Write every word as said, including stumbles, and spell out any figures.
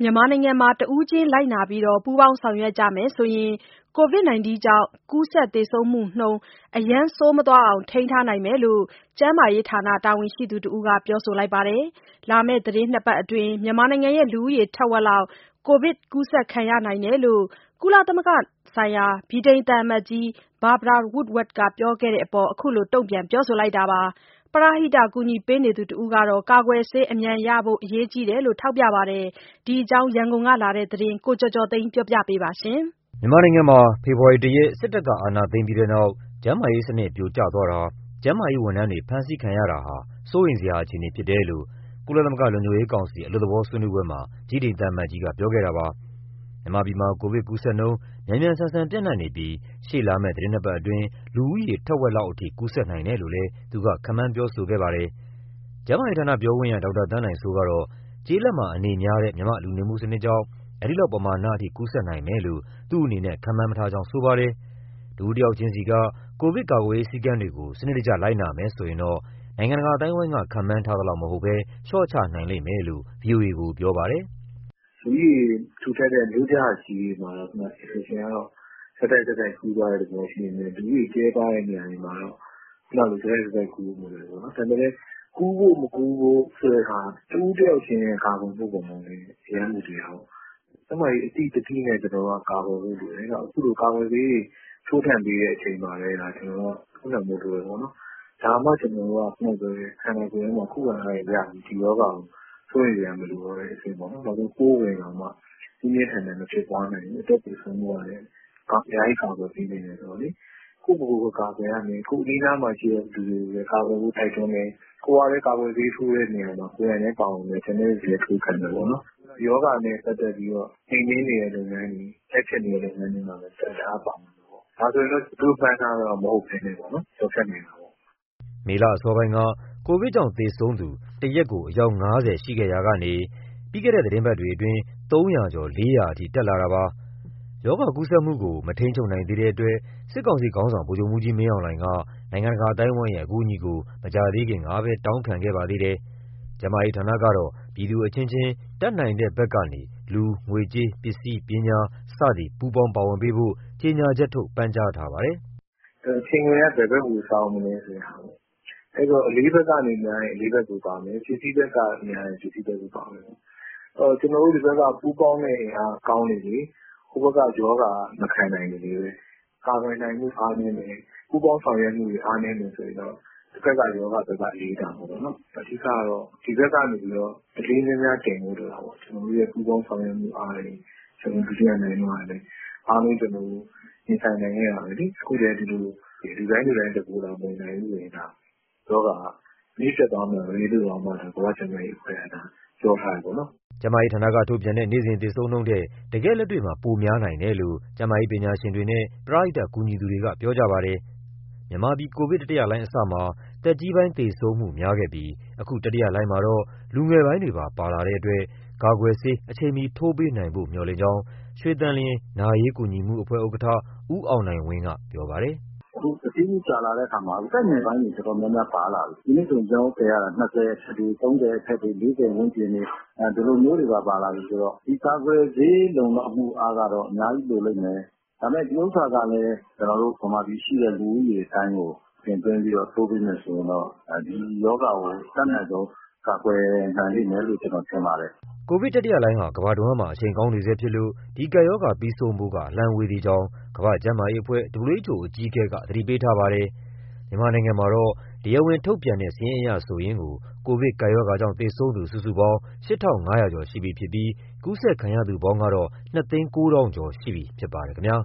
မြန်မာနိုင်ငံမှာတဦးချင်းလိုက်နာပြီးပူးပေါင်းဆောင်ရွက်ကြမယ်ဆိုရင် ကိုဗစ် ၁၉ ကြောင့်ကူးစက်သေဆုံးမှုနှုန်းအရမ်းဆိုးမသွားအောင် ထိန်းထားနိုင်မယ်လို့ ကျန်းမာရေးဌာနတာဝန်ရှိသူတဦးကပြောလိုက်ပါတယ်။ လာမယ့်သီတင်းနှစ်ပတ်အတွင်း မြန်မာနိုင်ငံရဲ့လူဦးရေထက်ဝက်လောက် ကိုဗစ်ကူးစက်ခံရနိုင်တယ်လို့ ကုလသမဂ္ဂဆိုင်ရာ ဗြိတိန်သံအမတ်ကြီး Barbara Woodward ကပြောခဲ့တဲ့အပေါ် အခုလိုတုံ့ပြန်ပြောဆိုလိုက်တာပါ။ ပရဟိတကူညီပေးနေသူတဦးကတော့ ကာကွယ်ဆေးအမြန်ရဖို့အရေးကြီးတယ်လို့ထောက်ပြပါတယ်။ ဒီအကြောင်း ရန်ကုန်ကလာတဲ့သတင်းကို ကိုကျော်ကျော်သိန်းကပြောပြပါမယ်။ မြန်မာနိုင်ငံမှာ ဖေဖော်ဝါရီလ ၁ ရက် စစ်တပ်ကအာဏာသိမ်းပြီးတဲ့နောက် ကျန်းမာရေးစနစ်ပြိုကျသွားတာ၊ ကျန်းမာရေးဝန်ထမ်းတွေ ဖမ်းဆီးခံရတာဟာ စိုးရိမ်စရာအခြေအနေဖြစ်တယ်လို့ ကုလသမဂ္ဂလုံခြုံရေးကောင်စီ အလွတ်သဘောဆွေးနွေးပွဲမှာ ဗြိတိန်သံအမတ်ကြီးကပြောခဲ့တာပါ။ မြန်မာပြည်မှာ ကိုဗစ်ကူးစက်နှုန်း မြန်မြန်ဆန်ဆန်ပျံ့နှံ့နေပြီး ရှေ့လာမယ့်သီတင်းနှစ်ပတ်အတွင်း လူဦးရေထက်ဝက်လောက်အထိ ကူးစက်နိုင်တယ်လို့လည်း သူက ခန့်မှန်းပြောဆိုခဲ့ပါတယ်။ ကျန်းမာရေးဌာနပြောခွင့်ရ ဒေါက်တာသန်းနိုင်စိုးကတော့ ကျေးလက်မှာအနေများတဲ့ မြန်မာ့လူနေမှုစနစ်ကြောင့် အဲဒီလောက်ပမာဏအထိ ကူးစက်နိုင်မယ်လို့ သူ့အနေနဲ့ ခန့်မှန်းမထားကြောင်းဆိုပါတယ်။ တဦးတယောက်ချင်းစီက ကိုဗစ်ကာကွယ်ရေးစည်းကမ်းတွေကို စနစ်တကျလိုက်နာမယ်ဆိုရင်တော့ နိုင်ငံတကာအသိုင်းအဝိုင်းက ခန့်မှန်းထားသလောက်မဟုတ်ဘဲ လျှော့ချနိုင်လိမ့်မယ်လို့ ဗွီအိုအေကိုပြောပါတယ်။ “လူဦးရေထူထပ်တဲ့မြို့ပြကြီးတွေမှာတော့ infection ကတော့ဆက်တိုက်ဆက်တိုက်ကူးသွားတဲ့သဘောရှိပေမယ့် လူဦးရေကျဲပါးတဲ့နေရာတွေမှာတော့ ခုနလိုဆက်တိုက်ဆက်တိုက်ကူးမလွယ်ဘူးပေါ့နော်။ ဒါပေမယ့်လည်း ကူးဖို့မကူးဖို့ဆိုတဲ့ဟာ တဦးတယောက်ချင်းရဲ့ကာကွယ်မှုပေါ်မှာလည်း အရမ်းမူတည်တာပေါ့။ ကျန်းမာရေးအသိတသိနဲ့ကျနော်တို့ကကာကွယ်ဖို့လိုတယ်။ အခုလိုကာကွယ်ဆေးတွေထိုးနှံပေးတဲ့အချိန်မှာလည်း ကျနော်တို့ကထိုးနှံဖို့လိုတယ်ပေါ့နော်။ ဒါမှကျနော်တို့ကခုနကပြောတဲ့ခန္ဓာကိုယ်ထဲမှာခုခံအားတွေရပြီး ဒီရောဂါကိုစိုးရိမ်စရာမလိုတော့တဲ့အဆင့်ပေါ့နော်။ နောက်ဆုံးပိုးဝင်တောင်မှပြင်းပြင်းထန်ထန်မဖြစ်ပွားနိုင်ဘူး။ အသက်သေဆုံးမှုကလည်းအများကြီးကာကွယ်ပေးနိုင်တယ်ဆိုတော့လေ ကိုယ့်ကိုယ်ကိုကာကွယ်ရမယ်။ ကိုယ့်အနီးနားမှာရှိတဲ့လူတွေကိုလည်းကာကွယ်ဖို့တိုက်တွန်းတယ်။ ကိုယ်ကလည်းကာကွယ်ဆေးထိုးတဲ့နေရာမှာကိုယ်တိုင်လည်းပါဝင်မယ်။ ကျန်တဲ့လူတွေလည်းထိုးခံမယ်ပေါ့နော်။ ရောဂါနဲ့ပတ်သက်ပြီးတော့နှိမ်နင်းနေတဲ့လုပ်ငန်းတွေ၊ တိုက်ဖျက်နေတဲ့လုပ်ငန်းတွေမှာလည်းကျနော်တို့အားပါမယ်ပေါ့။ ဒါဆိုရင်တော့သူတို့မှန်းထားသလောက်မဟုတ်ဘဲနဲ့ပေါ့နော်ကျော်ဖြတ်နိုင်တာပေါ့။ ” မေလအစောပိုင်းက ကိုဗစ်ကြောင့်သေဆုံးသူ တရက်ကို အယောက် ငါးဆယ် ရှိခဲ့ရာကနေ ပြီးခဲ့တဲ့သီတင်းပတ်တွေအတွင်း သုံးရာကျော် လေးရာထိတက်လာတာပါ။ ရောဂါကူးစက်မှုကို မထိန်းချုပ်နိုင်သေးတဲ့အတွက် စစ်ကောင်စီခေါင်းဆောင် ဗိုလ်ချုပ်မှူးကြီးမင်းအောင်လှိုင်က နိုင်ငံတကာအသိုင်းအဝိုင်းရဲ့ အကူအညီကို မကြာသေးခင်ကပဲ တောင်းခံခဲ့ပါသေးတယ်။ ကျန်းမာရေးဌာနကတော့ ပြည်သူအချင်းချင်း တတ်နိုင်တဲ့ဘက်ကနေ လူ၊ ငွေကြေး၊ ပစ္စည်း၊ ပညာ စသည် ပူးပေါင်းပါဝင်ပေးဖို့ ကြေညာချက်ထုတ် ပန်ကြားထားပါတယ်။ “အချိန်ခွင်ကဘယ်ဘက်ကိုစောင်းမလဲဆိုတဲ့ဟာပေါ့။ အဲဒီတော့အလေးဘက်ကနေများရင်အလေးဘက်ကိုပါမယ်။ ပစ္စည်းဘက်ကများရင်ပစ္စည်းဘက်ကိုပါမယ်ပေါ့။ အော်ကျနော်တို့ဒီဘက်ကပူးပေါင်းတဲ့အင်အားကောင်းလေလေဟိုဘက်ကရောဂါမခံနိုင်လေလေပဲ။ ကာကွယ်နိုင်မှုအားနည်းမယ်။ ပူးပေါင်းဆောင်ရွက်မှုတွေအားနည်းမယ်ဆိုရင်တော့ တဘက်ကရောဂါဘက်ကအလေးသာမှာပေါ့နော်။ အဓိကကတော့ဒီဘက်ကနေပြီးတော့အလေးများများတင်ဖို့လိုတာပေါ့။ ကျနော်တို့ရဲ့ပူးပေါင်းဆောင်ရွက်မှုအားတွေ ကျနော်တို့ဒုတိယနိုင်ငံတုန်းကလည်းအားလုံးကျနော်တို့ရင်ဆိုင်နိုင်ခဲ့ရတာပဲလေ။ အခုလည်းဒီလိုလူတိုင်းလူတိုင်းတကိုယ်တော်မဝင်နိုင်ဘူးဆိုရင်ဒါရောဂါကမြင့်တက်သွားမယ်လို့တောင်မှကမ္ဘာ့ကျန်းမာရေးအဖွဲ့ကပြောထားတယ်ပေါ့နော်။ ” ကျန်းမာရေးဌာနကထုတ်ပြန်တဲ့ နေ့စဉ်သေဆုံးနှုန်းထက် တကယ့်လက်တွေ့မှာ ပိုများနိုင်တယ်လို့ ကျန်းမာရေးပညာရှင်တွေနဲ့ ပရဟိတကူညီသူတွေကပြောကြပါတယ်။ မြန်မာပြည် ကိုဗစ်တတိယလှိုင်းအစမှာ သက်ကြီးပိုင်းသေဆုံးမှုများခဲ့ပြီး အခုတတိယလှိုင်းမှာတော့ လူငယ်ပိုင်းတွေပါ ပါလာတဲ့အတွက် ကာကွယ်ဆေး အချိန်မီထိုးပေးနိုင်ဖို့ မျှော်လင့်ကြောင်း ရွှေသန်လျင် နာရေးကူညီမှုအဖွဲ့ဥက္ကဋ္ဌ ဦးအောင်နိုင်ဝင်းကပြောပါတယ်။ “အခုအစည်းအဝေးကြာလာတဲ့အခါမှာအသက်ငယ်ပိုင်းတွေတော်တော်များများပါလာပြီ။ ဒီနေ့ဆိုရင်ကျနော်တို့သယ်ရတာနှစ်ဆယ်အထက်တွေ၊ သုံးဆယ်အထက်တွေ၊ လေးဆယ်ဝန်းကျင်တွေဒီလိုမျိုးတွေပါပါလာပြီဆိုတော့ဒီကာကွယ်ဆေးလုံလောက်မှုအားကတော့အများကြီးလိုလိမ့်မယ်။ ဒါပေမယ့်ဒီဥစ္စာကလည်းကျနော်တို့ဗမာပြည်ရှိတဲ့လူဦးရေတိုင်းကိုတင်သွင်းပြီးတော့ထိုးပေးမယ်ဆိုရင်တော့ဒီရောဂါကိုအတတ်နိုင်ဆုံးကာကွယ်နိုင်လိမ့်မယ်လို့ကျနော်ထင်ပါတယ်။ ” ကိုဗစ်တတိယလှိုင်းဟာ ကမ္ဘာတဝန်းမှာ အရှိန်ကောင်းနေဆဲဖြစ်လို့ ဒီကပ်ရောဂါပြီးဆုံးဖို့က အလှမ်းဝေးသေးကြောင်း ကမ္ဘာ့ကျန်းမာရေးအဖွဲ့ ဒဗ္ဗလျူ အိုချ်အို အကြီးအကဲက သတိပေးထားပါတယ်။ မြန်မာနိုင်ငံမှာတော့ တရားဝင်ထုတ်ပြန်တဲ့စာရင်းအရဆိုရင်ကို ကိုဗစ်ကပ်ရောဂါကြောင့်သေဆုံးသူ စုစုပေါင်း ၈,၅၀၀ ကျော်ရှိပြီဖြစ်ပြီး ကူးစက်ခံရသူပေါင်းကတော့ ၂၀၉,၀၀၀ ကျော်ရှိပြီဖြစ်ပါတယ်ခင်ဗျာ